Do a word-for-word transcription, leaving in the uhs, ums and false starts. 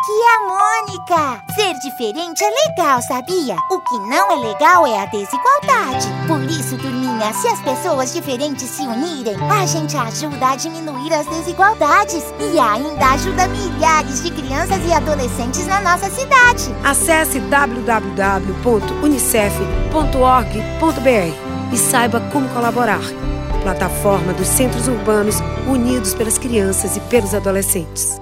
aqui é a Mônica. Ser diferente é legal, sabia? O que não é legal é a desigualdade. Por isso, turminha, se as pessoas diferentes se unirem, a gente ajuda a diminuir as desigualdades e ainda ajuda milhares de crianças e adolescentes na nossa cidade. Acesse w w w ponto unicef ponto org ponto b r e saiba como colaborar. Plataforma dos Centros Urbanos Unidos pelas Crianças e pelos Adolescentes.